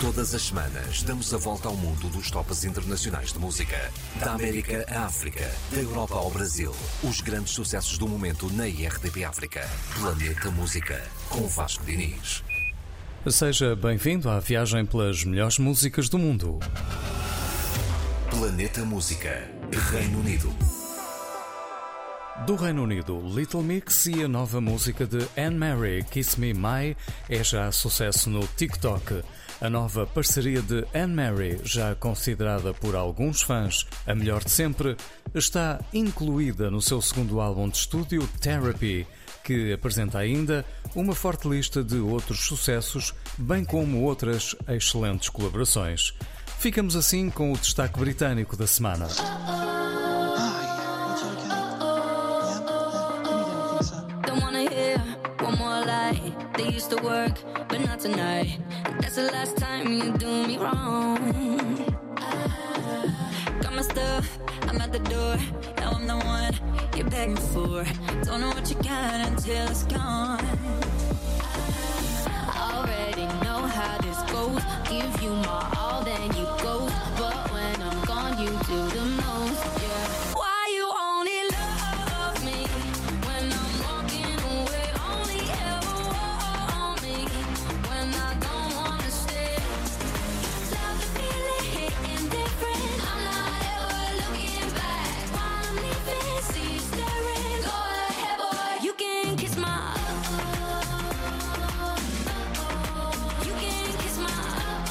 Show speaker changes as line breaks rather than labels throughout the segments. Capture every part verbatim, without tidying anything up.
Todas as semanas damos a volta ao mundo dos tops internacionais de música. Da América à África, da Europa ao Brasil. Os grandes sucessos do momento na I R D P África. Planeta Música, com Vasco Diniz.
Seja bem-vindo à viagem pelas melhores músicas do mundo.
Planeta Música, Reino Unido.
Do Reino Unido, Little Mix e a nova música de Anne-Marie, Kiss Me My, é já sucesso no TikTok. A nova parceria de Anne-Marie, já considerada por alguns fãs a melhor de sempre, está incluída no seu segundo álbum de estúdio, Therapy, que apresenta ainda uma forte lista de outros sucessos, bem como outras excelentes colaborações. Ficamos assim com o destaque britânico da semana.
They used to work, but not tonight. That's the last time you do me wrong. Got my stuff, I'm at the door. Now I'm the one you're begging for. Don't know what you got until it's gone. I already know how this goes. Give you my all, then you go. But when I'm gone, you do the most, yeah. Why you only love me when I'm walking away? Only ever want me when I don't wanna stay. Love the feeling hitting different. I'm not ever looking back. While I'm leaving, see you staring. Go ahead, boy, you can kiss my. You can kiss my.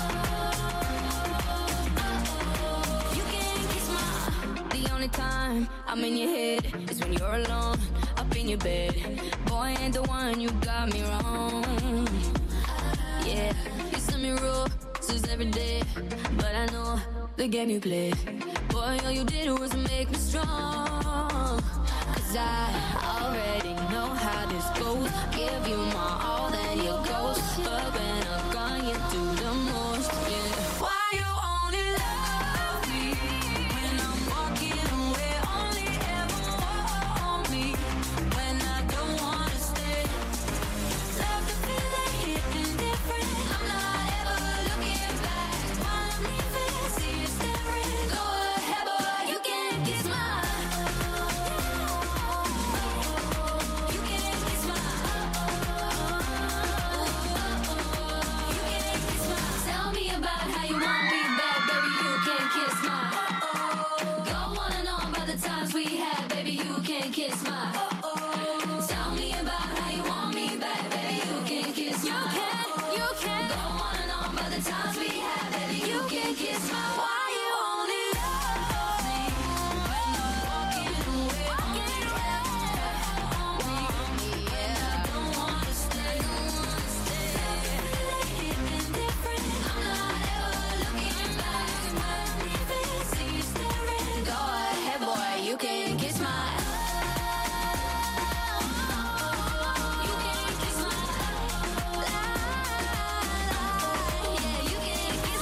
You can kiss my. The only time I'm in your head is when you're alone, up in your bed. Boy, ain't the one, you got me wrong. Yeah, you send me roses every day, but I know the game you play. Boy, all you did was make me strong. Cause I already know how this goes. Give you my all, then you go. But when I'm gone, you do the most, yeah. Why you only love me when I'm walking away? Only ever want me when I don't wanna stay. Love the feeling hitting different. I'm not ever looking back. While I'm leaving, see you staring. Go ahead, boy, you can kiss my. You can kiss my. You can kiss my. Tell me about how you want me back, baby. You can kiss my. Go on and on about the times we had, baby. You can kiss my. Tell me about how you want me back, baby. You can kiss my. You can, you can. Go on and on about the times we had, baby. You can kiss my. Why you only love me when I'm walking away? Walking away. Want me, yeah. I don't wanna stay, don't wanna stay. Hitting different. I'm not ever looking back. When I'm leaving, see you staring. Go ahead, boy, you can kiss my. You can kiss my. Yeah, you can kiss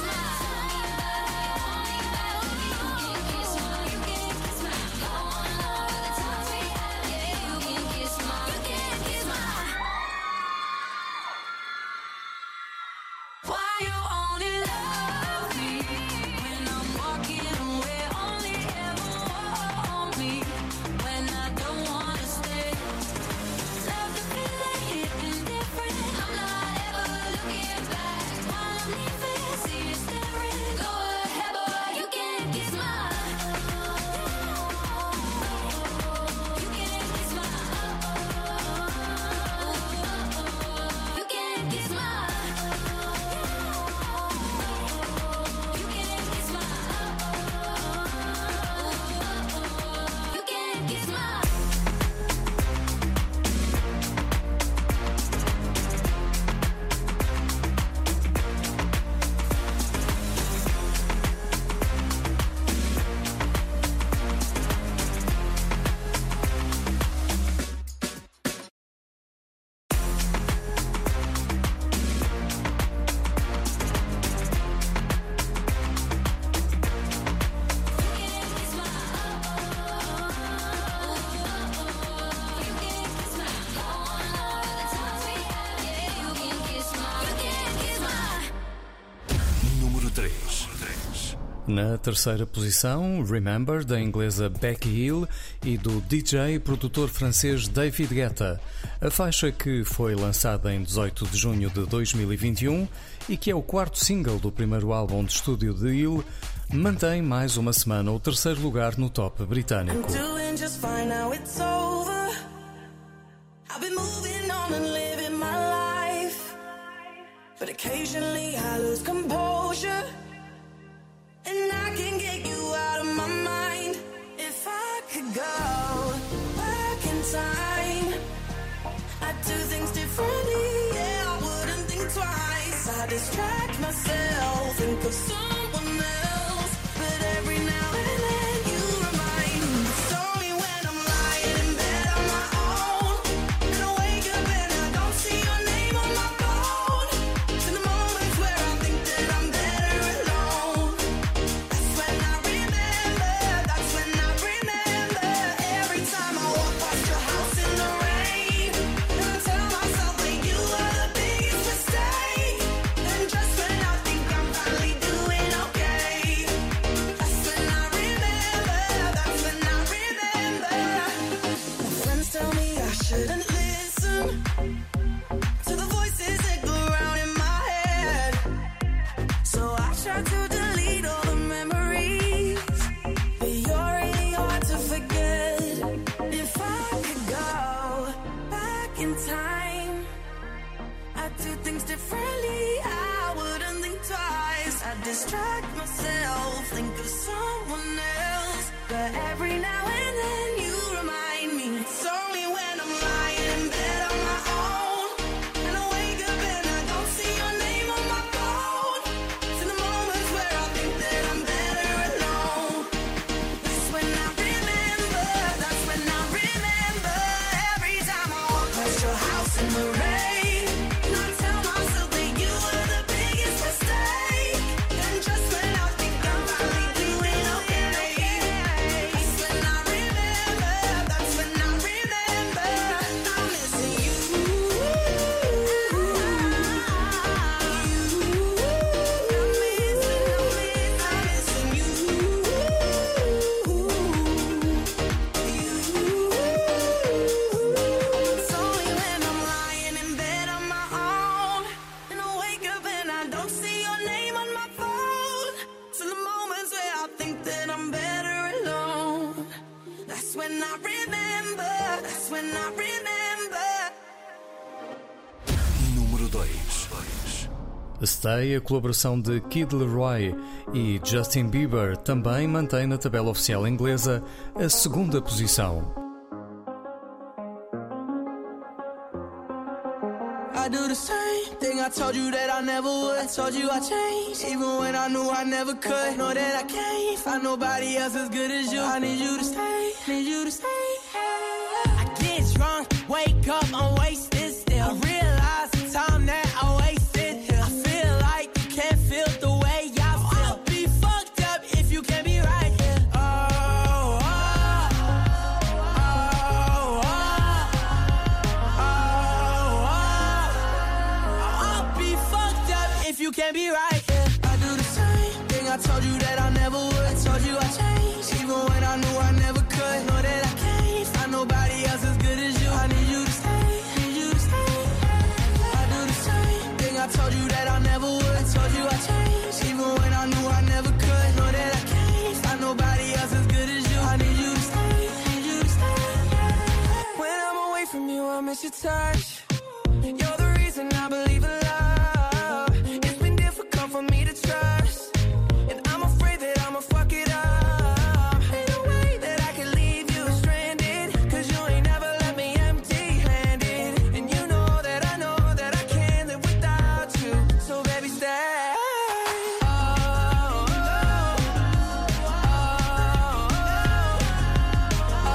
três.
Na terceira posição, Remember, da inglesa Becky Hill e do D J e produtor francês David Guetta. A faixa, que foi lançada em dezoito de junho de dois mil e vinte e um e que é o quarto single do primeiro álbum de estúdio de Hill, mantém mais uma semana o terceiro lugar no top britânico.
And I can get you out of my mind. If I could go back in time, I'd do things differently. Yeah, I wouldn't think twice. I distract myself, think of someone else. But every now and then you remind me. It's only when I'm lying in bed on my own, and I wake up and I don't see your name on my phone. To the moments where I think that I'm better alone. Distract myself, think of someone else. But every now and then you remind me. It's only when I'm lying in bed on my own, and I wake up and I don't see your name on my phone. To the moments where I think that I'm better alone. That's when I remember, that's when I remember. Every time I walk past your house in the rain, and I tell myself that you were the biggest mistake. Just when I think I'm finally doing okay, that's when I remember, that's when I remember, I'm missing you. You, I'm missing, I'm missing you. It's only when I'm lying in bed on my own, and I wake up and I don't see your name on my phone. I'm better alone. That's when I remember. That's when I remember.
Número dois.
Stay, a colaboração de Kid Laroi e Justin Bieber, também mantém na tabela oficial inglesa a segunda posição.
I do the same thing I told you that I never would. I told you I changed, even when I knew I never could. Know that I can't find nobody else as good as you. I need you to stay, need you to stay. I get drunk, wake up, I'm wasted still. I realize the time that I wasted here. I feel like you can't feel the way I feel. I'll be fucked up if you can't be right here. Oh, oh, oh, oh, oh, oh. I'll be fucked up if you can't be right here. I do the same thing I told you that I never would. I told you I changed, even when I knew I never could. Know that I can't find nobody else as good as you. I need you to stay, need you to stay. I do the same thing I told you that I never would. I told you I changed, even when I knew I never could. Know that I can't find nobody else as good as you. I need you to stay, need you to stay. When I'm away from you, I miss your touch. You're the reason I believe in love. It's been difficult for me to trust, and I'm afraid that I'ma fuck it up. Ain't no way that I can leave you stranded, cause you ain't never left me empty-handed. And you know that I know that I can't live without you. So baby, stay. Oh, oh, oh, oh,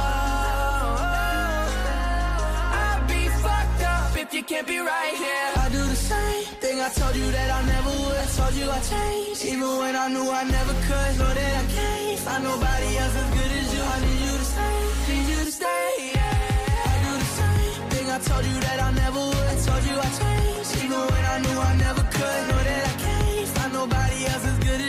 oh. I'd be fucked up if you can't be right here. I do the same thing I told you that I never would. I told you I changed, even when I knew I never could. Know that I can't find nobody else as good as you. I need you to stay, need you to stay. Yeah. I do the same thing I told you that I never would. I told you I changed, even when I knew I never could. Know that I can't find nobody else as good as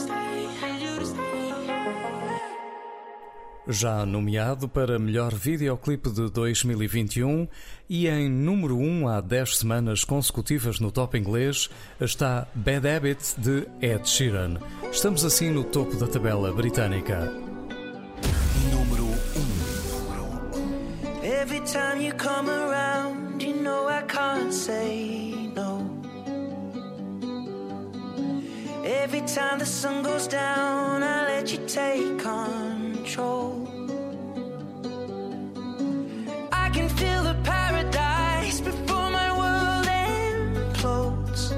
Já nomeado para melhor videoclipe de dois mil e vinte e um e em número um há dez semanas consecutivas no top inglês, está Bad Habit de Ed Sheeran. Estamos assim no topo da tabela britânica.
Número um.
Every time you come around, you know I can't say no. Every time the sun goes down, I let you take control. I can feel the paradise before my world implodes.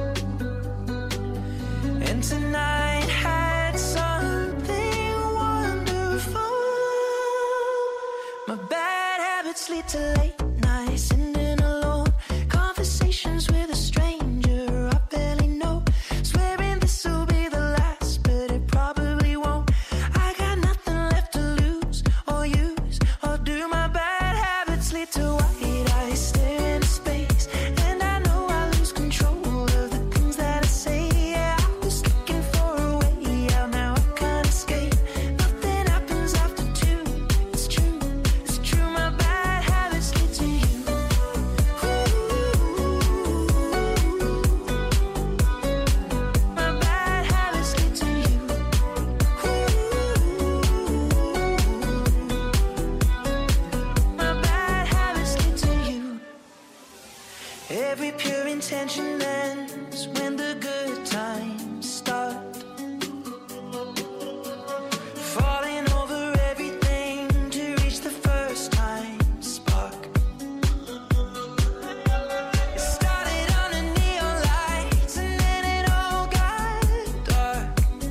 And tonight had something wonderful. My bad habits lead to late nights, sitting alone, conversations with a stranger I barely know, swearing this will be the last, but it probably won't. I got nothing left to lose or use or do. My bad habits lead to white eyes stare into space, and I know I lose control of the things that I say. Yeah, I was looking for a way out, now I can't escape. Nothing happens after two. It's true, it's true. My bad habits lead to you. My bad habits lead to you. My bad habits lead to you. Every pure intention ends when the good times start. Falling over everything to reach the first time spark. It started under neon lights and then it all got dark.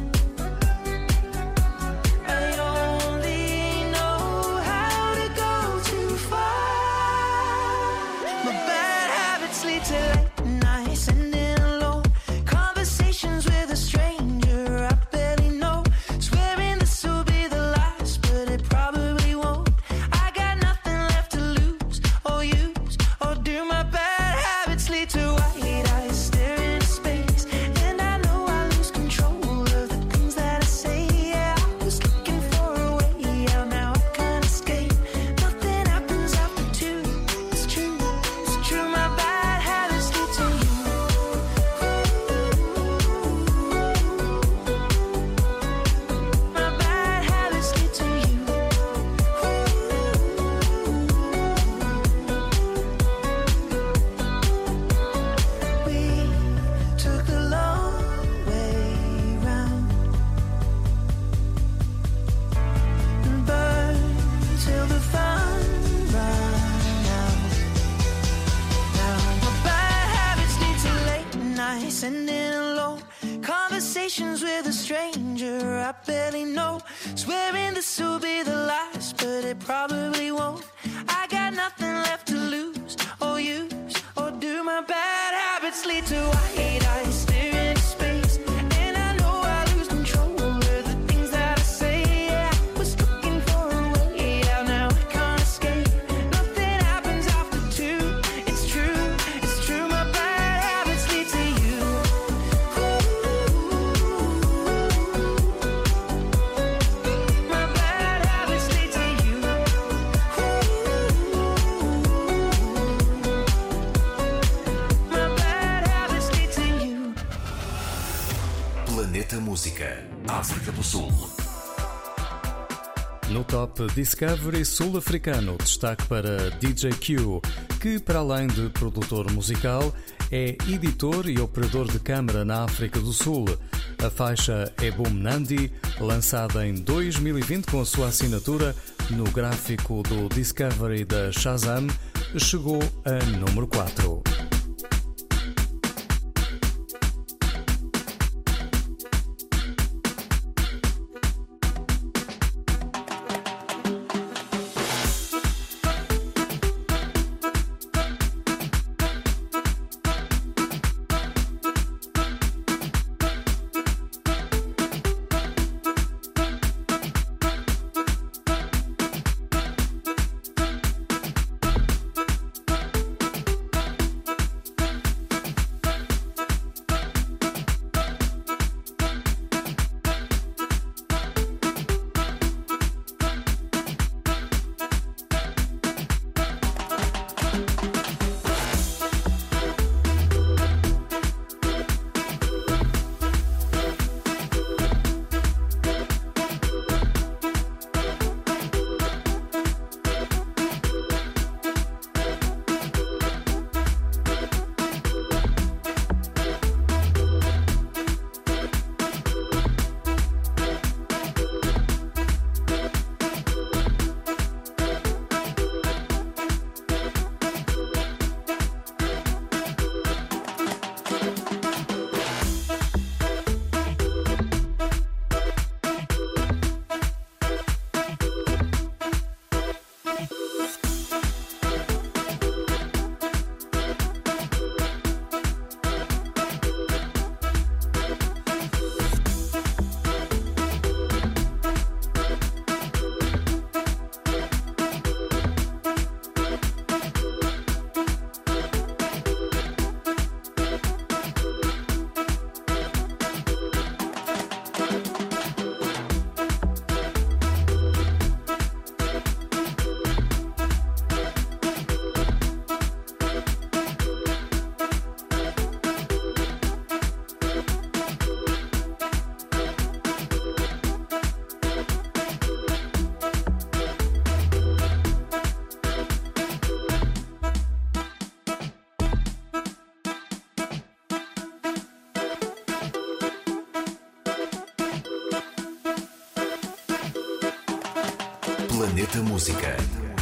I only know how to go too far. My bad habits lead to late nights, sitting alone, conversations with a stranger I barely know, swearing this will be the last, but it probably won't. I got nothing left to lose or use or do. My bad habits lead to white eyes staring into space, and I know I lose control of the things that I say. Yeah, I was looking for a way out, now I can't escape. Nothing happens after two. It's true, it's true. My bad habits lead to you. My bad habits lead to you. We took the long way round and burned till the fun ran out. Now my bad habits lead to late nights, sitting alone, conversations with a stranger I barely know, swearing this will be the last, but it probably won't. I got nothing left to lose or use or do. My bad habits lead to white eyes staring into space, and I know I lose control of the things that I say. Yeah, I was looking for a way out, now I can't escape. Nothing happens after two. It's true, it's true. My bad habits lead to you. My bad habits lead to you. My bad habits lead to you.
Planeta Música, África do Sul.
No top Discovery sul-africano, destaque para D J Q, que para além de produtor musical, é editor e operador de câmara na África do Sul. A faixa é Boom Nandi, lançada em dois mil e vinte com a sua assinatura no gráfico do Discovery da Shazam, chegou a número quatro.
Planeta Música.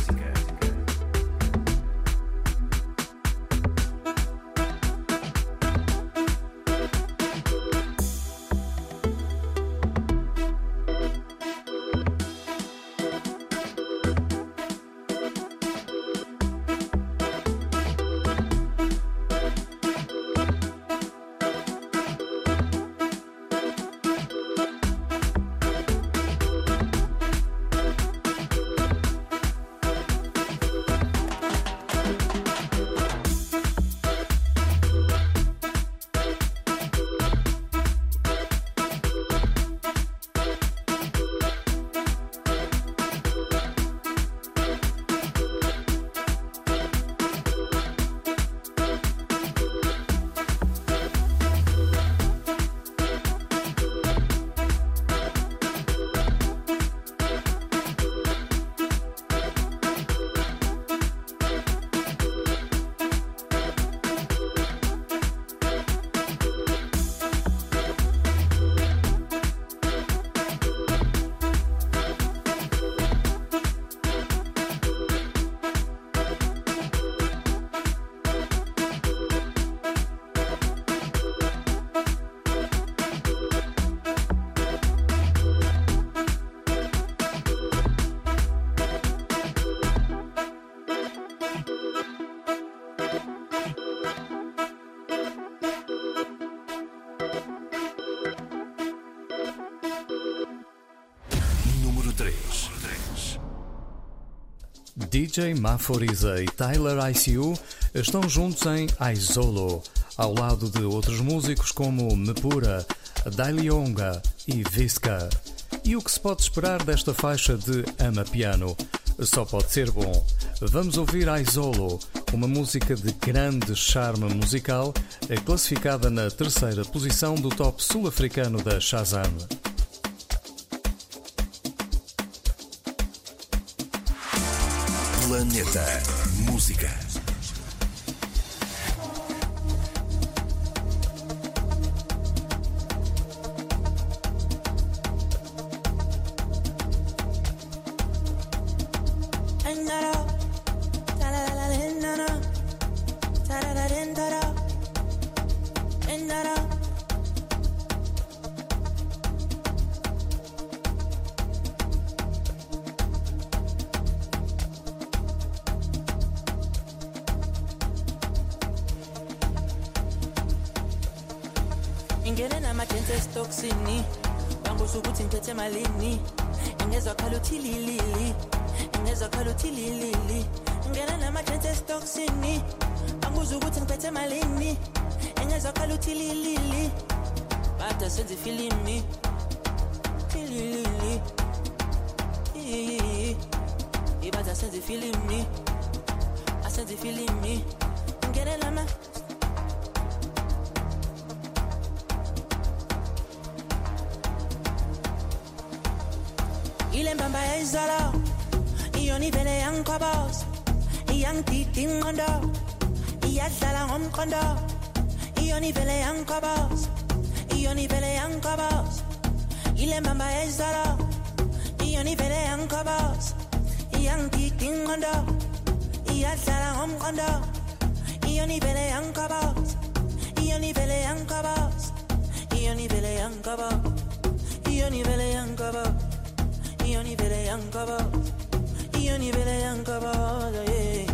D J Maforiza e Tyler I C U estão juntos em Isolo, ao lado de outros músicos como Mepura, Dailionga e Visca. E o que se pode esperar desta faixa de Amapiano? Só pode ser bom. Vamos ouvir Isolo, uma música de grande charme musical, classificada na terceira posição do top sul-africano da Shazam. Planeta Música.
Ngene nama-chances toxini banguza ukuthi ngiphethe malini ngezwa khala uthi lilili ngezwa khala uthi lilili ngene nama-chances toxini banguza ukuthi ngiphethe malini ngezwa khala uthi lilili bada senze filimi lilili ibada senze filimi asenze filimi ngene nama ile mbamba ya izolo iyoni vele yankobos iyangidida ingqondo iyadlala ngomqondo iyoni vele yankobos iyoni vele yankobos ile mbamba ya izolo iyoni vele yankobos iyangidida ingqondo iyadlala ngomqondo iyoni vele yankobos iyoni vele yankobos iyoni vele yankobos iyoni vele yankobos Ioni vele yankaba, Ioni vele yankaba, yeah.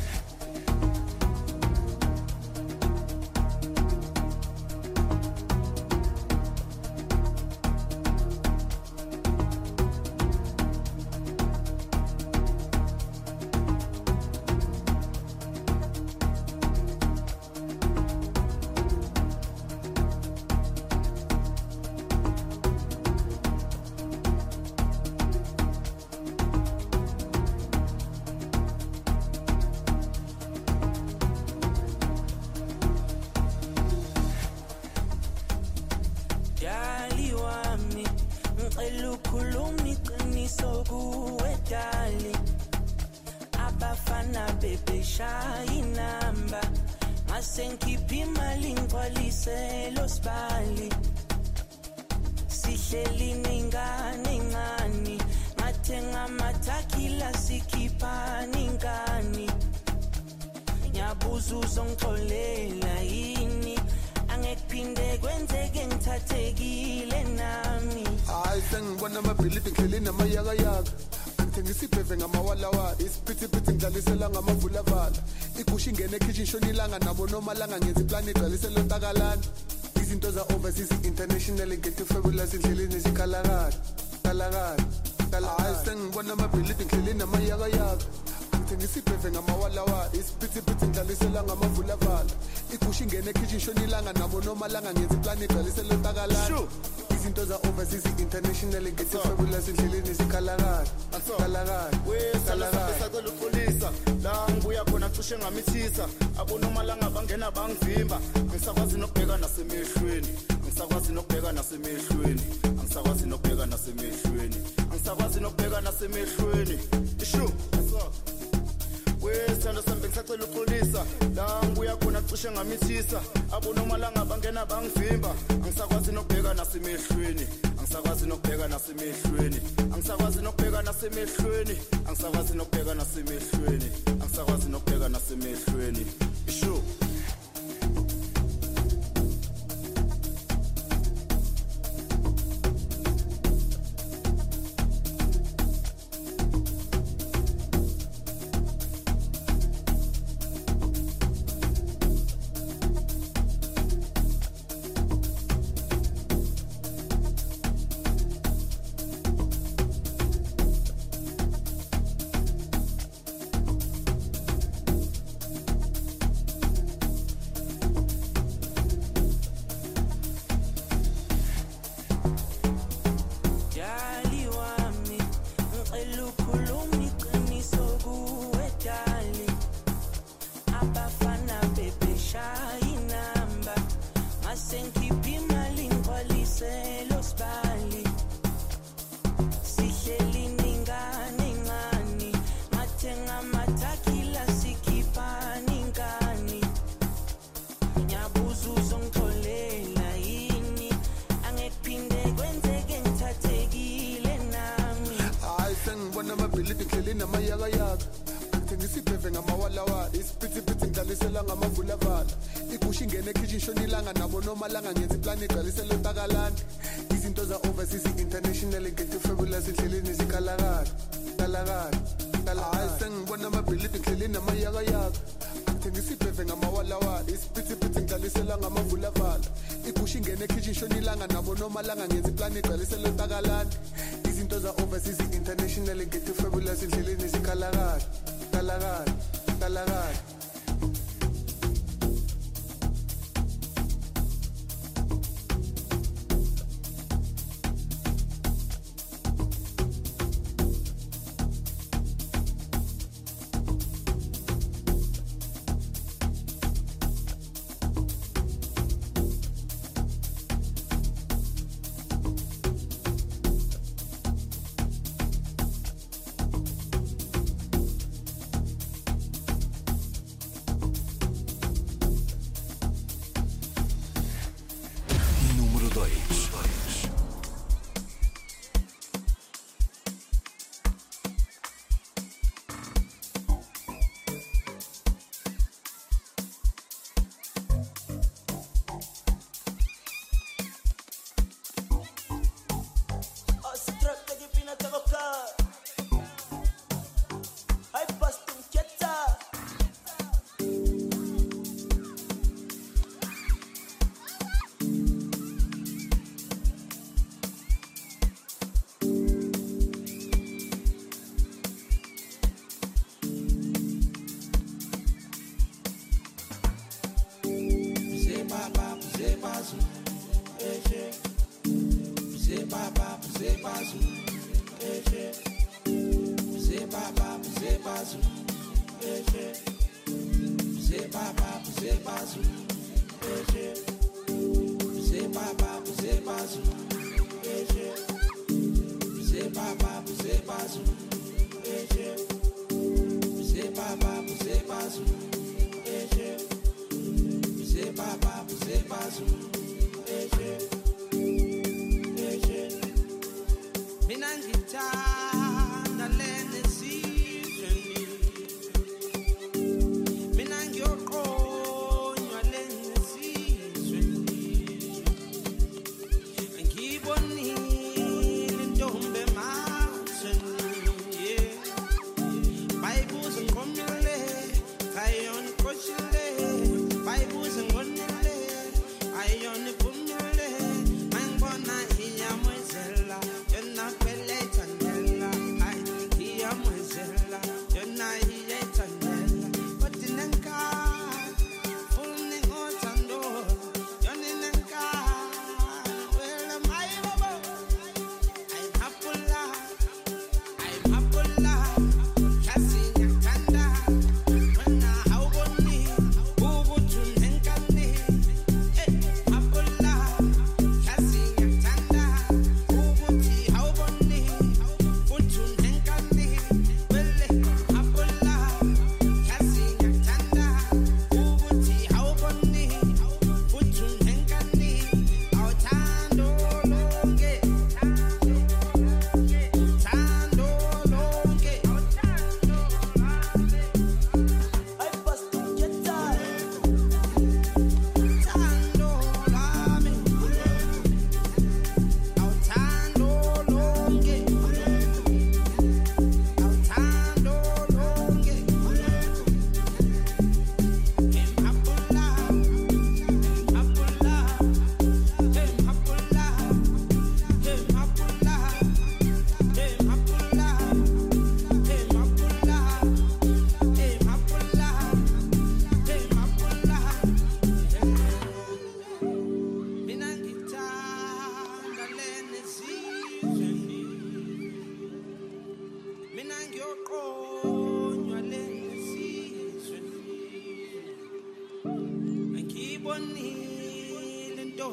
Elukhulumi qiniso kuwe dali abafana bebe shaya inamba masengikhipha imali ngigcwalise losibali sihleli ningane ngani mathenga amathaki ngiyabuza uzongixolela yini angekuphinde kwenzeke ngithathekile nami
hayi sengibona amabhilidi ngidlele namayakayaka angisibheve ngamawalawa isiphithiphithi ngidlalisela ngamavulavala igusha ingene ekitchen shonilanga nabo nomalanga ngenza iplan igcwalisela ontakalana izinto za overseas international get fabulous indleleni zikhalakala kalakala hayi sengibona amabhilidi ngidlele namayakayaka angisibheve ngamawalawa isiphithiphithi ngidlalisela ngamavulavala igusha ingene ekitchen shonilanga nabo nomalanga ngenza iplan igcwalisela ontakalana izinto za overseas international get fabulous indleleni zikhalakala kalakala
wesalasa besacela uxolisa la ngibuya khona cishe ngamithisa abonomalanga bangena bangivimba ngisakwazi nokubheka nasemehlweni ngisakwazi nokubheka nasemehlweni ngisakwazi nokubheka nasemehlweni ngisakwazi nokubheka nasemehlweni ishu wesithando sami ngisacela uxolisa la ngibuya khona cishe ngamithisa abonomalanga bangena bangivimba ngisakwazi nokubheka nasemehlweni ngisakwazi nokubheka nasemehlweni ngisakwazi nokubheka nasemehlweni ngisakwazi nokubheka nasemehlweni ngisakwazi nokubheka nasemehlweni isho nomalanga ngenza iplan igcwalisela ontakalana izinto za overseas international get fabulous indleleni zikhalakala kalakala hayi sengibona amabhilidi ngidlele namayakayaka angisibheve ngamawalawa isiphithiphithi ngidlalisela ngamavulavala igusha ingene ekitchen shonilanga nabo nomalanga ngenza iplan igcwalisela ontakalana izinto za overseas international get fabulous indleleni zikhalakala kalakala kalakala Mina ngithanda lene siveni mina ngiyoqo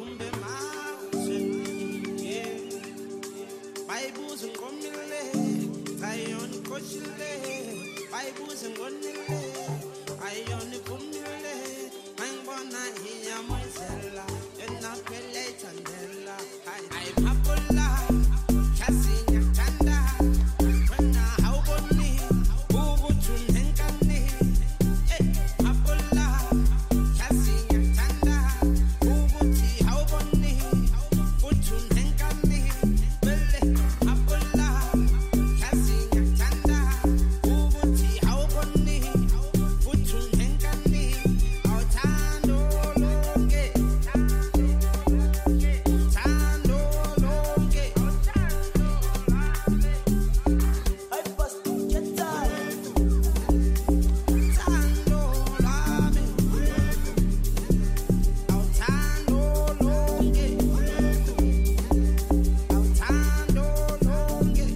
Kumbe mountain, yeah. Bibles and gomile, Zion koshile. Bibles and gonile, Ion kumile. Mangona hiya moisella, and na pele chandela. I'm hapola, chasing chanda. When na how boni, bubu chunhenkani. Eh, hapola, chasing chanda. Bubu ti how boni, buchunhenkani. Bele, hapola, chasing chanda. Bubu ti how boni, buchunhenkani. Outando longe, tando longe. I bust to get tired. Tando lame, outando longe, outando longe.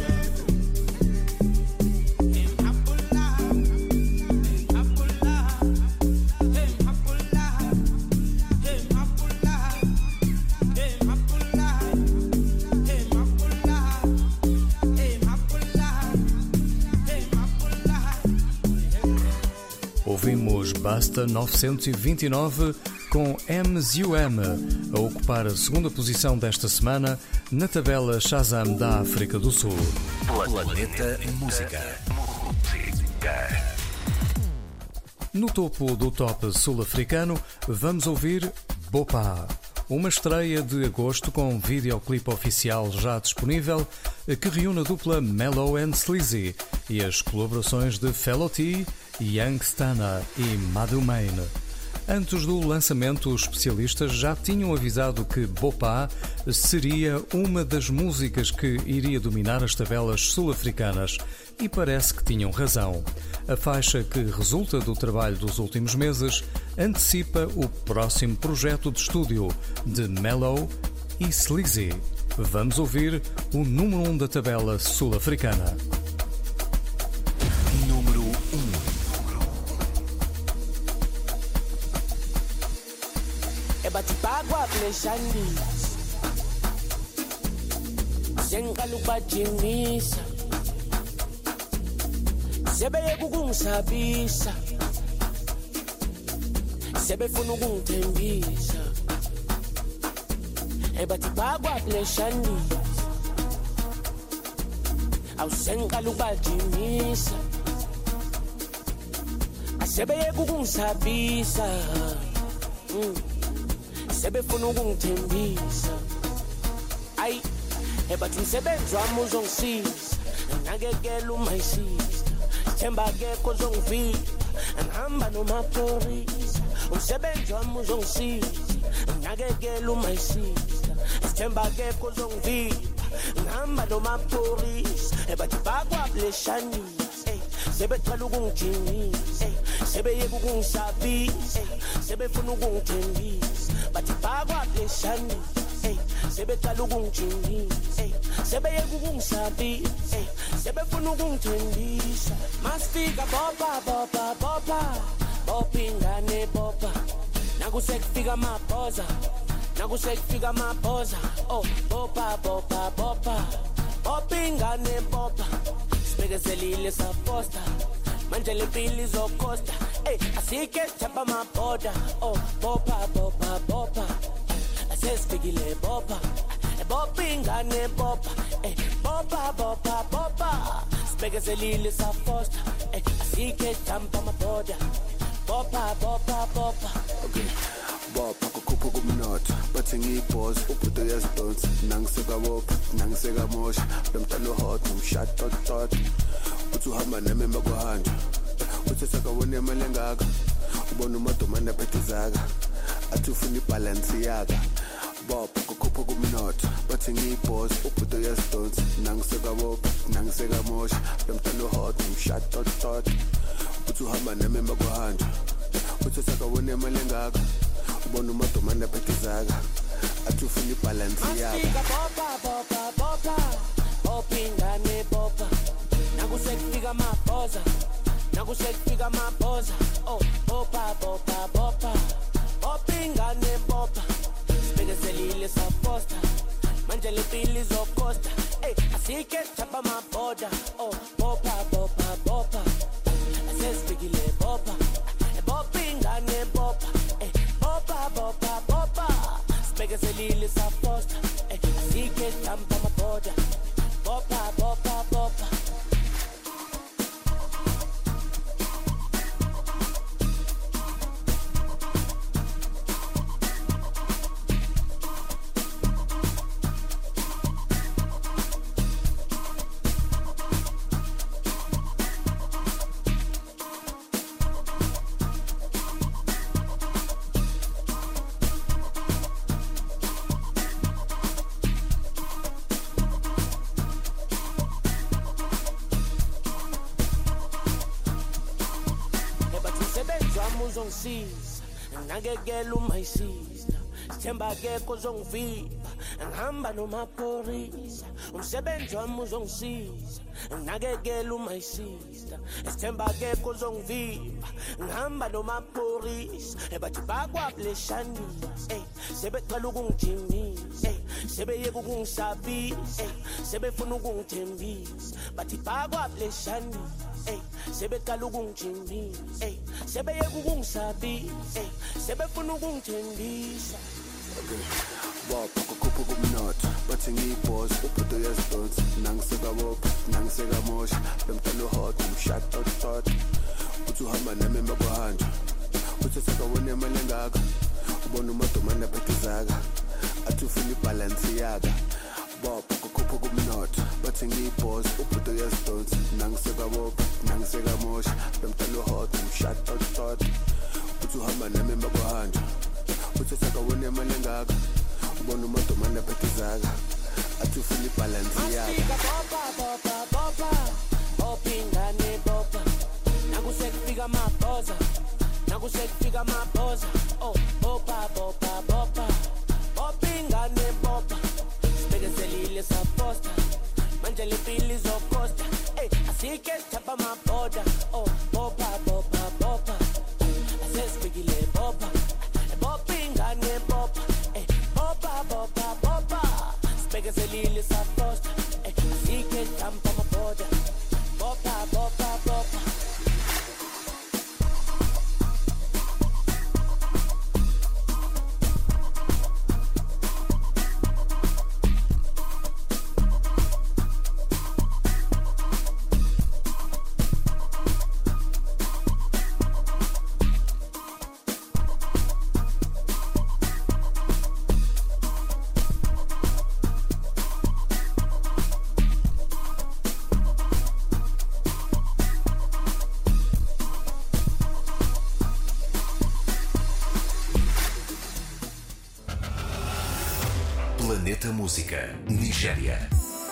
Em hapula, em hapula, em hapula, em hapula, em hapula, em hapula, em hapula, em hapula.
Ouvimos Basta novecentos e vinte e nove com M Z U M a ocupar a segunda posição desta semana na tabela Shazam da África do Sul.
Planeta Música.
No topo do top sul-africano, vamos ouvir Bopa, uma estreia de agosto com videoclipe oficial já disponível que reúne a dupla Mellow and Sleazy e as colaborações de Fellow T, Young Stana e Madu Main. Antes do lançamento, os especialistas já tinham avisado que Bopa seria uma das músicas que iria dominar as tabelas sul-africanas e parece que tinham razão. A faixa que resulta do trabalho dos últimos meses antecipa o próximo projeto de estúdio de Mellow e Sleazy. Vamos ouvir o número um da tabela sul-africana.
Número um.
Batipagwa pleshandi senkaluba jimisa sebeye kukungisabisa sebefuna ukungithembisa ebatipagwa pleshandi awusenkaluba jimisa sebeye kukungisabisa mm. Sebefuna ukungithembisa ayi ebathi umsebenzi wami uzongisiza nakekela uma isister themba akekho ozongivika ngihamba nomaphorisa umsebenzi wami uzongisiza nakekela uma isister themba akekho ozongivika ngihamba nomaphorisa ebathi bakwableshanisa sebethwala ukungijinisa sebeyeka ukungisabisa sebefuna ukungithembisa bathi bakwableshani hey sebecala ukungijinisa hey sebeyeka ukungisabisa hey sebefuna ukungithembisa masifika bopa bopa bopa bopingane bopa nakusekufika mabhoza nakusekufika mabhoza oh bopa bopa bopa bopingane bopa sibekezelile saposta manje le pili zokosta hey asike chapa maboda oh bopa bopa bopa asesfikile bopa e bopingane bopa hey bopa bopa bopa sibekezelile saposta hey asike chapa maboda bopa bopa bopa
okay bopa kukhupha kumnotho bathi ngiyibhoza ubhudo yazidonsa nangiseka bopa nangiseka mosha lomntana hot nomshot tot tot uthi uhamba nami emakuhanja uthi sakawone imali engaka ubona umadomana phethizaka athi ufuna ibalance yaka bopa kukhupha kumnotho bathi ngiyibhoza ubhudo yazidonsa nangiseka bopa nangiseka mosha lomntana hot nomshot tot tot uthi uhamba nami emakuhanja uthi sakawone imali engaka ubona umadomana phethizaka athi ufuna ibalance yaka
bopa bopa bopa bopingane bopa nakusekufika mabhoza nakusekufika mabhoza oh bopa bopa bopa bopingane bopa Sibhekezelile saposta manje le pili zokosta hey asike chapa maboda oh bopa bopa bopa asesibhekile bopa ebopinga ne bopa hey bopa bopa bopa Sibhekezelile saposta hey asike chapa maboda bopa bopa bopa uzongisiza ngakekela my sister sithemba akekho uzongiviva ngihamba nomaphorisa umsebenzi wami uzongisiza ngakekela my sister sithemba akekho uzongiviva ngihamba nomaphorisa ebathi bakwableshanisa eh sebeqala ukungijimisa eh sebeyeka ukungisabisa eh sebefuna ukungithembisa bathi bakwableshanisa eh sebeqala ukungijimisa eh sebeyeka ukungisabisa eh sebefuna ukungithembisa
okay bapha kukhupha kumnotho bathi ngiyibhoss uphudo yesdot nangiseka bopha nangiseka mosha bemntana hot umshot tot tot uthi uhamba nami emakwahanja uthi saka wona imali engaka ubona umadomana phethizaka athi ufuna ibalance yaka bapha kukhupha kumnotho bathi ngiyibhoss uphudo yesdot nangiseka bopha nangiseka mosha bemntana hot umshot tot tot uthi uhamba nami emakwahanja uthi saka wona imali engaka ubona umadomana phethizaka athi ufuna ibalance yaka
bopa bopa bopa opinga ne bopa nakusekufika mabhoza nakusekufika mabhoza oh bopa bopa bopa opinga ne bopa Sibhekezelile saposta manje le pili zokosta hey asike chapa maboda oh bopa bopa bopa asesibhekile bopa bopinga ne bopa hey bopa bopa bopa Sibhekezelile saposta hey asike chapa maboda bopa bopa bopa
Planeta Música, Nigéria.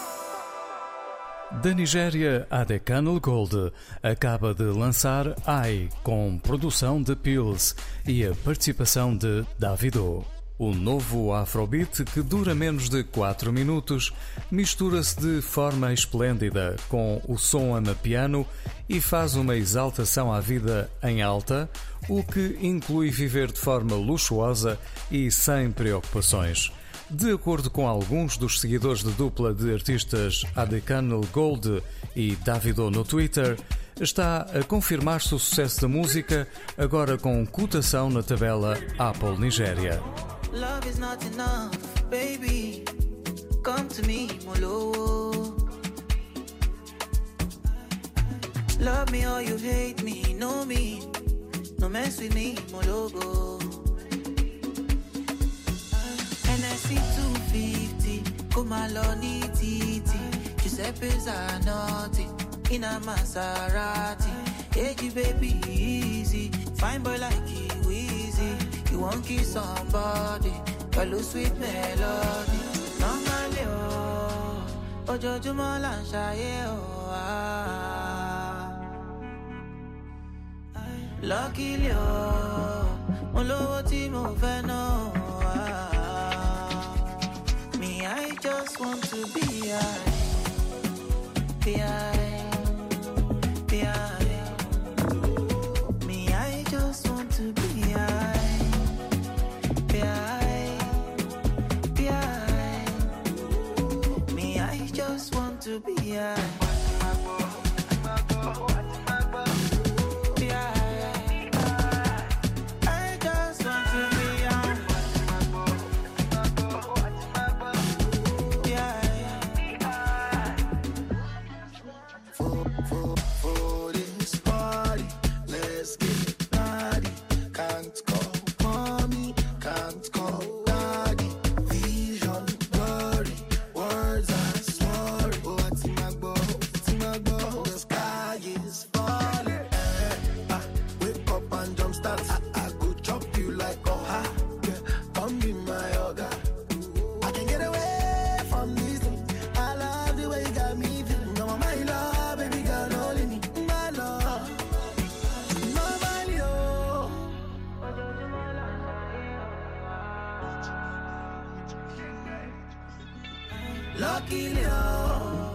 Da Nigéria, Adekanal Gold acaba de lançar I, com produção de Pills e a participação de Davido. O novo Afrobeat, que dura menos de quatro minutos, mistura-se de forma esplêndida com o som amapiano e faz uma exaltação à vida em alta, o que inclui viver de forma luxuosa e sem preocupações. De acordo com alguns dos seguidores de dupla de artistas Adekanal Gold e Davido no Twitter, está a confirmar-se o sucesso da música, agora com cotação na tabela Apple Nigéria.
Love is not enough, baby. Come to me, Molo. Love me or you hate me, know me. No mess with me, Mologo. N S C two fifty, come along, Titi. Giuseppe's are naughty, in a Maserati. Hey, baby, easy. Fine boy like you, easy. You won't kiss somebody, but lose sweet melody. Normally, oh, oh, Jojo Molanchaye, oh, ah. Luckily, oh, Molo Timo Feno, ah. Me, I just want to be high, be high, be high. Me, I just want to be high. Be high, to be high.
Lucky Leo.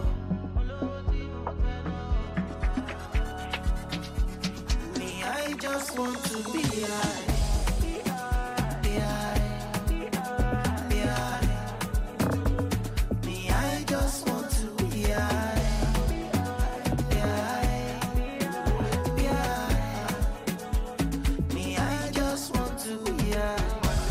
Me, I just want to be high. Be high. Be high. Me, I just want to be high. Be high. Be high. Me, I just want to be high.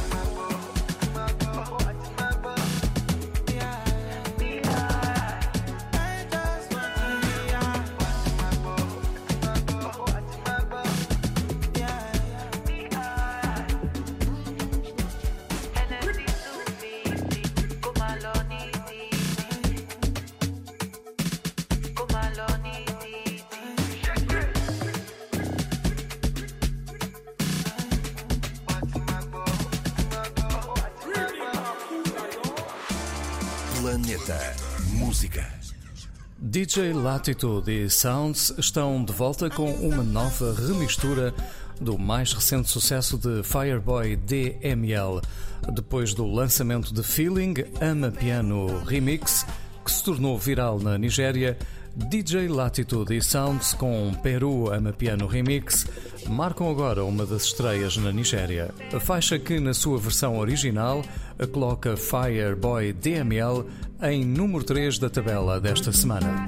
Planeta Música.
D J Latitude e Sounds estão de volta com uma nova remistura do mais recente sucesso de Fireboy D M L. Depois do lançamento de Feeling, Amapiano Remix, que se tornou viral na Nigéria, D J Latitude e Sounds com Peru Amapiano Remix marcam agora uma das estreias na Nigéria. A faixa que, na sua versão original, coloca Fireboy D M L em número três da tabela desta semana.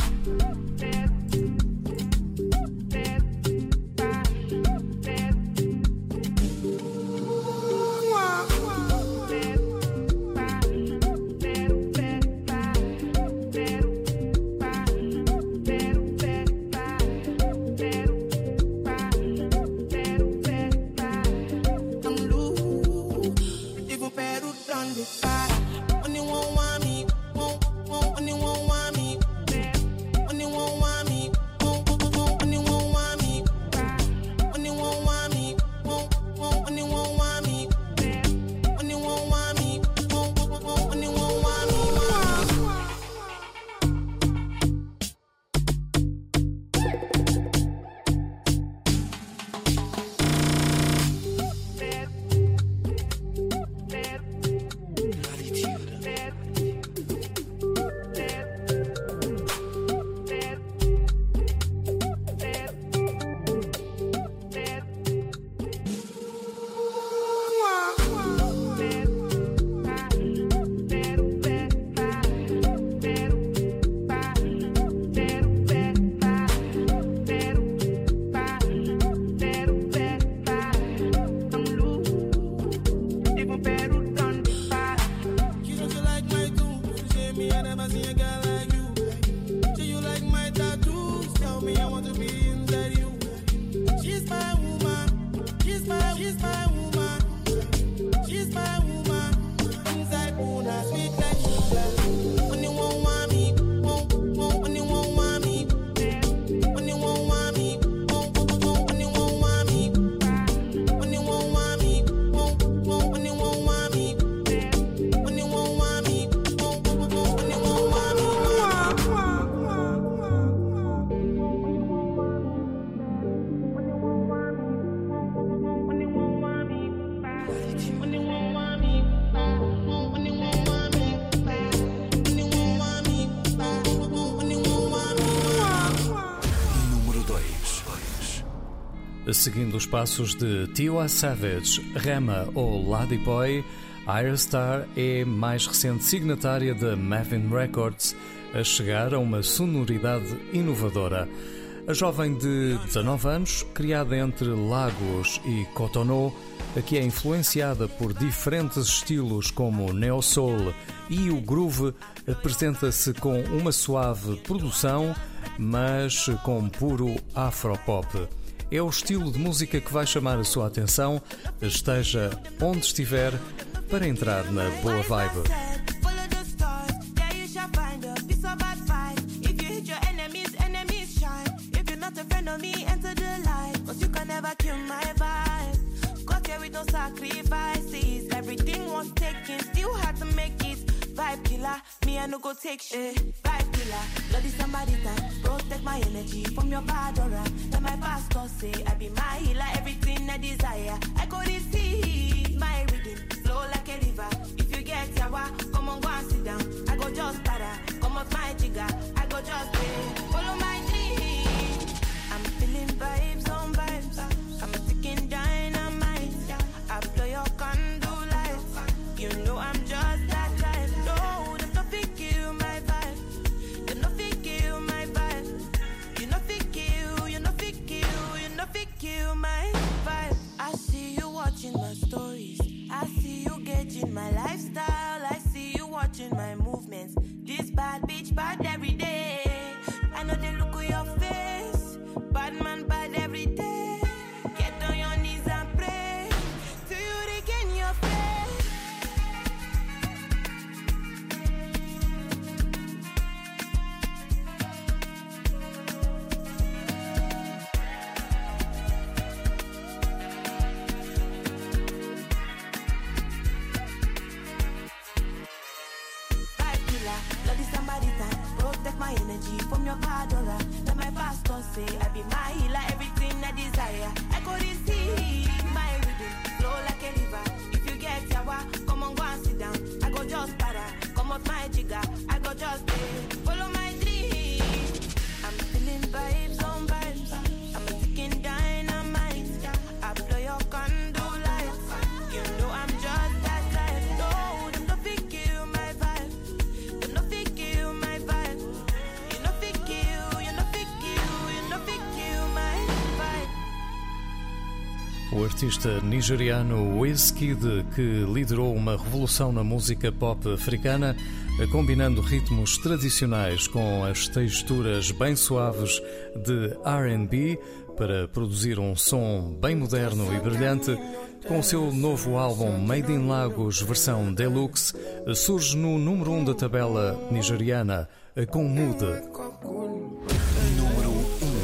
Seguindo os passos de Tiwa Savage, Rema ou Ladipoy, Iron Star é mais recente signatária da Mavin Records, a chegar a uma sonoridade inovadora. A jovem de dezanove anos, criada entre Lagos e Cotonou, que é influenciada por diferentes estilos como o neo-soul e o groove, apresenta-se com uma suave produção, mas com puro afropop. É o estilo de música que vai chamar a sua atenção, esteja onde estiver, para entrar na boa vibe.
No sacrifices, everything was taken, still had to make it. Vibe killer, me I no go take shit. Vibe killer, bloody somebody time, protect my energy from your bad aura. Then my pastor say I be my healer, everything I desire. I go to see my rhythm flow like a river. If you get yawa, come on go and sit down. I go just para, come off my jigger. I go just pay, follow my dream. I'm feeling vibes on vibes. I'm a ticking dynamite. I blow your candle lights. You know I'm just that type. No, them no fit kill my vibe. You no fit kill my vibe. You no fit kill, you no fit kill, you no fit kill my vibe. I see you watching my stories. I see you gauging my lifestyle. I see you watching my movements. This bad bitch bad every day. I know they look at your face. Bad man bad every day. Get on your knees and pray. My energy from your bad aura. Let my pastor say I be my healer, everything I desire. I go to see my rhythm flow like a river. If you get yawa, come on go and sit down. I go just para, come off my jigger. I go just pay, follow my dream. I'm feeling vibes on vibes. I'm a ticking dynamite. I blow your candle lights. You know I'm just that type. No, them no fit kill my vibe. Them no fit kill my vibe.
O artista nigeriano Wizkid, que liderou uma revolução na música pop africana, combinando ritmos tradicionais com as texturas bem suaves de R and B para produzir um som bem moderno e brilhante, com o seu novo álbum Made in Lagos versão Deluxe, surge no número um da tabela nigeriana, com Mood.
Número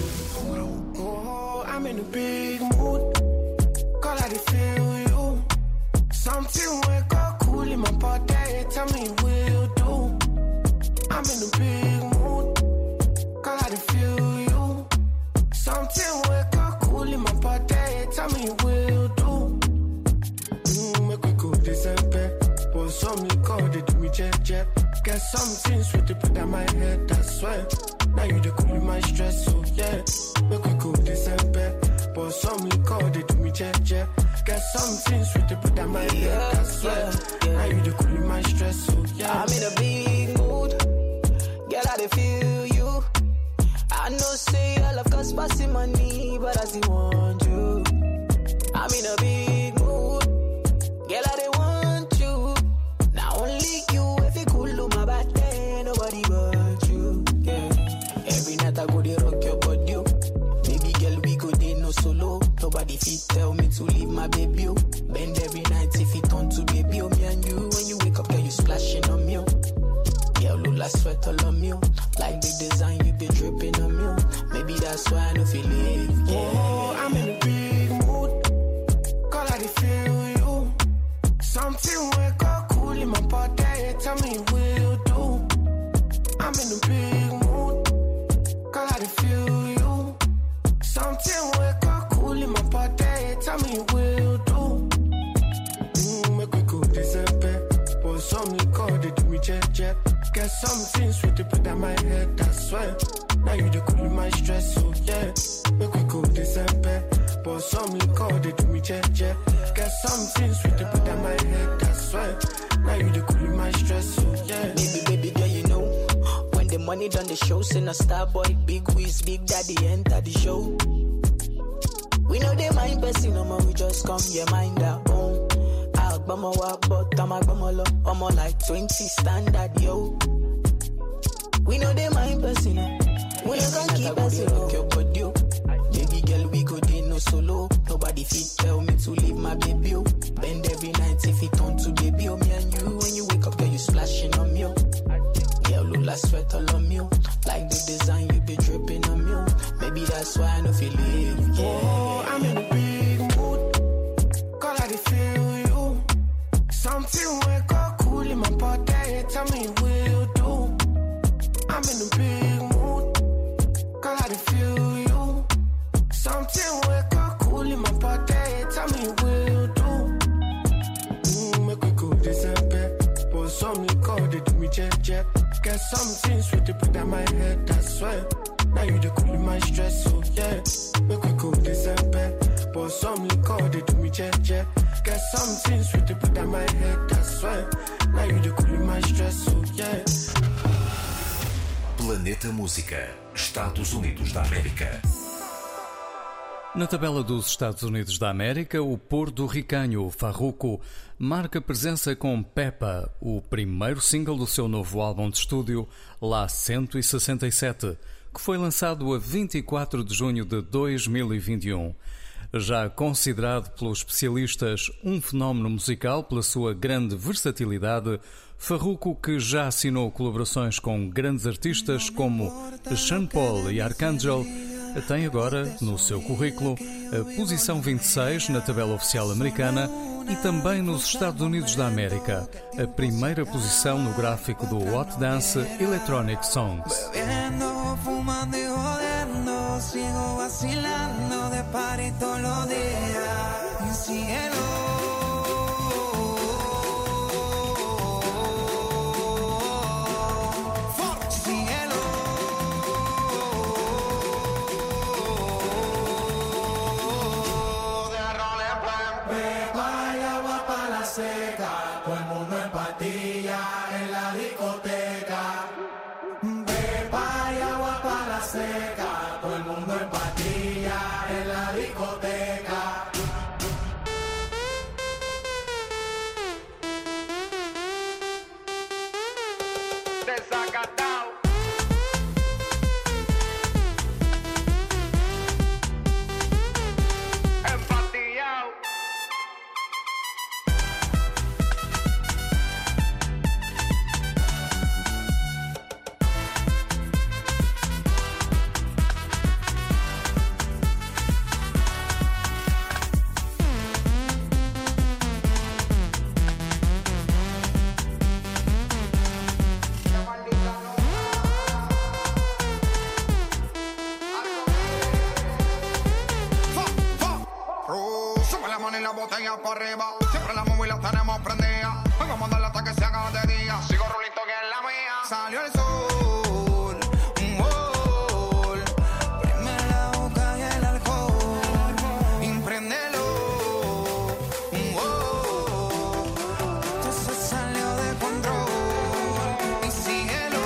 um. I feel you. Something wake up cool in my body. Tell me what you do. I'm in a big mood. Girl, I feel you. Something wake up cool in my body. Tell me what you do. Mm, make we go December. But some liquor they do me jet jet. Get something sweet to put on my head. I swear. Now you the cool in my stress. So yeah. Make we go December. But some liquor they do me jet jet. Get something sweet to put on my head, yeah, I swear. Yeah, yeah. Now you the cool in my stress, so yeah.
I'm in a big mood. Girl, I dey feel you. I know say I love cause passing money, but I still want you. I'm in a big mood. Girl, I dey want you. Now only you, if you cool on my body, nobody but you. Yeah. Every night I go dey rock your body. Baby girl, we go dey no solo. Nobody fit tell me to leave my baby. Oh. Bend every night if it on to baby. Oh, me and you, when you wake up, girl, you splashing on me. Oh. Girl, look like sweat all on me. Oh. Like the design, you be dripping on me. Oh. Maybe that's why I don't feel it. Yeah.
Oh, I'm in a big mood. Girl, I feel you. Something wake up cool in my body. Tell me what you do. I'm in a big mood. Girl, I feel you. Something wake up cool in my body. Tell me what you do. Mm, make we go December. But some liquor they do me jet jet. Get something sweet to put on my head. I swear. Now you the cool in my stress. So yeah. Make we go December. But some liquor they do me jet jet. Get something sweet to put on my head. I swear. Now you the cool in my stress. So yeah.
Baby, baby girl, you know when the done the show, send a star boy, big whiz, big daddy, enter the show. We know they mind person, no more, we just come, yeah, mind our own. Agbama wa, but I'm agbama lo, I'm on like twenty standard, yo. We know they mind person, no. We ain't gonna keep us rock your body, yo. Baby girl, we go day no solo. Nobody fit tell me to leave my baby, yo. Bend every night if it turn to baby, yo. Me and you, when you wake up, girl, you splashing on me, yo. Yeah, Lula sweat all on me, yo. Like the design, you be dripping on me, yo. Maybe that's why I know feel leave, yeah.
Oh, I'm in a big mood. Call I feel you. Something wake up cool in my body. Tell me what you do. I'm in a big mood. Call I feel you. Something wake up cool in my body. Tell me what you do. Mm, make we go December. But some call they do me jet jet. Get something sweet to put on my head. That's why. Now you the cool in my stress, so yeah. Make we go December. But some call they do me jet jet. Get something sweet to put on my head. That's why. Now you the cool in my stress, so yeah.
Planeta Música, Estados Unidos da América.
Na tabela dos Estados Unidos da América, o porto-ricanho Farruko marca presença com Peppa, o primeiro single do seu novo álbum de estúdio, La cento e sessenta e sete, que foi lançado a vinte e quatro de junho de dois mil e vinte e um. Já considerado pelos especialistas um fenómeno musical pela sua grande versatilidade, Farruko, que já assinou colaborações com grandes artistas como Sean Paul e Arcangel, tem agora no seu currículo a posição vinte e seis na tabela oficial americana e também nos Estados Unidos da América, a primeira posição no gráfico do Hot Dance Electronic Songs.
Bebiendo, fumando y jodiendo, sigo vacilando de party todos los días. Cielo.
Seca, todo el mundo en patilla en la discoteca. Pepa y agua para la seca, todo el mundo en patilla en la discoteca.
Desacatado. Empatillado.
Botella para arriba, siempre la móvil la tenemos prendida. Vamos a mandarla hasta que se haga de día. Sigo rulito que es la mía. Salió el sol, un gol. Prime la boca y el alcohol. Impréndelo, un gol. Todo se salió de control. Y síguelo.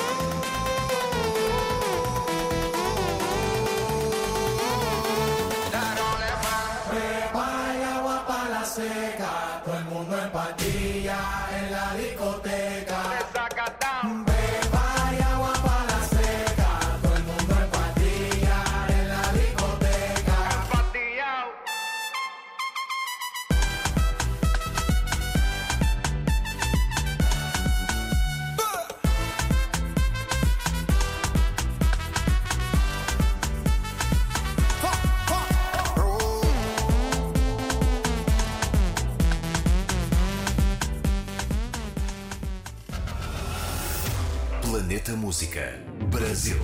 Seca, todo el mundo en patilla en la discoteca. Beba y agua para la seca, todo el mundo en patilla en la discoteca.
Planeta Música, Brasil.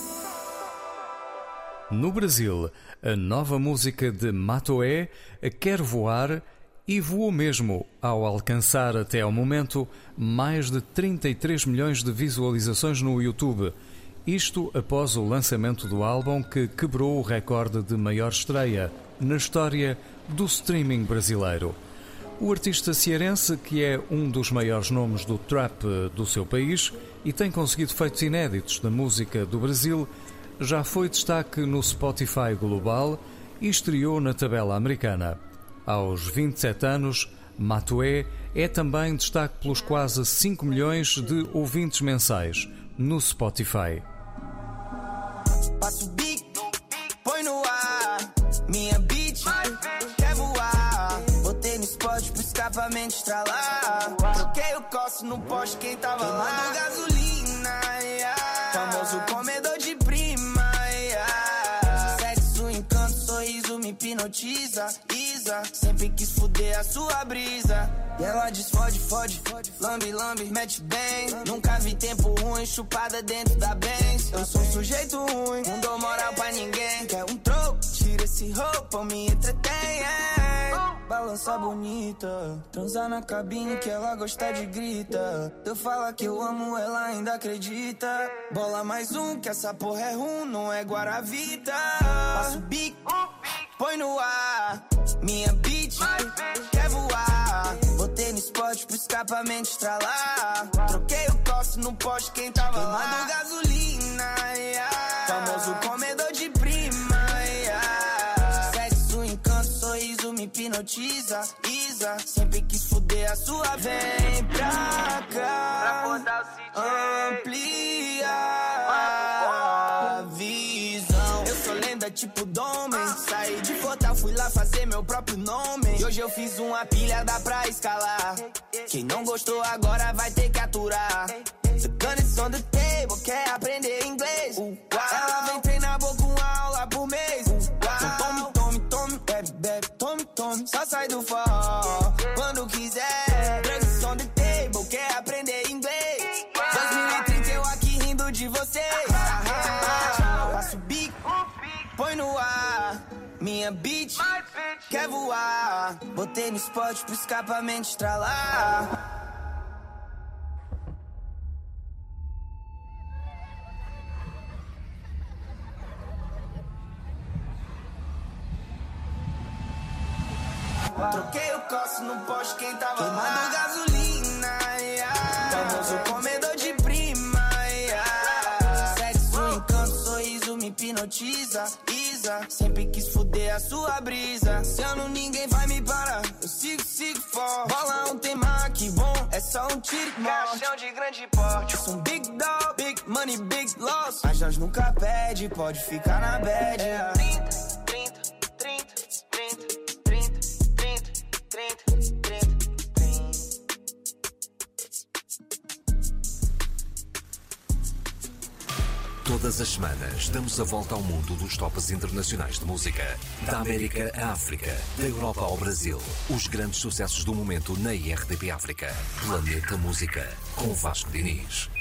No Brasil, a nova música de Matoé, Quero Voar, e voou mesmo ao alcançar até ao momento mais de trinta e três milhões de visualizações no YouTube. Isto após o lançamento do álbum que quebrou o recorde de maior estreia na história do streaming brasileiro. O artista cearense, que é um dos maiores nomes do trap do seu país e tem conseguido feitos inéditos da música do Brasil, já foi destaque no Spotify Global e estreou na tabela americana. Aos vinte e sete anos, Matuê é também destaque pelos quase cinco milhões de ouvintes mensais no Spotify.
Passo o bico, põe no ar, minha bitch quer voar. Botei no spot pro escapamento estralar. Troquei o coço no poste, quem tava lá? Queimando gasolina, yeah. Famoso comedor de prima, yeah. Sexo, encanto, sorriso me hipnotiza. Isa, sempre quis fuder a sua brisa. E ela diz fode, fode, lambe, lambe, mete bem. Nunca vi tempo ruim, chupada dentro da Benz. Eu sou um sujeito ruim, não dou moral pra ninguém. Quer um troco, tira esse roupa, me entretém, hein? Balança bonita, transar na cabine que ela gosta de grita. Eu falo que eu amo, ela ainda acredita. Bola mais um, que essa porra é rum, não é Guaravita. Passo o bico, põe no ar, minha bitch quer voar. Botei no spot pro escapamento estralar. Troquei o coço no poste, quem tava lá? Queimando gasolina, yeah. Famoso comedor de prima, yeah. Sexo, encanto, sorriso me hipnotiza. Isa, sempre quis fuder a sua. Vem pra cá, amplia a visão. Eu sou lenda tipo Domen. Saí de Fortal, fui lá fazer meu próprio nome. E hoje eu fiz uma pilha, dá pra escalar. Quem não gostou agora vai ter que aturar. The gun is on the table, quer aprender inglês? Uh, ela vem treinar, vou com uma aula por mês. Uh, então tome, tome, tome, bebe, bebe, tome, tome. Só sai do forró quando quiser. Drugs on the table, quer aprender inglês? dois mil e trinta eu aqui rindo de você. Passo o bico, põe no ar, minha bitch quer voar. Botei no spot pro escapamento estralar. Troquei o coço no poste, quem tava lá? Queimando gasolina, yeah. Famoso comedor de prima, yeah. Sexo, encanto, sorriso me hipnotiza. Isa, sempre quis fuder a sua brisa. Se eu não, ninguém vai me parar. Eu sigo, sigo forte. Bola um tema que bom, é só um tiro que morte. Caixão de grande porte. Eu sou um big dog, big money, big loss. Mas nós nunca perde, pode ficar na bad, yeah. trinta, trinta, trinta, trinta.
Todas as semanas damos a volta ao mundo dos tops internacionais de música. Da América à África, da Europa ao Brasil. Os grandes sucessos do momento na I R D P África. Planeta Música, com Vasco Diniz.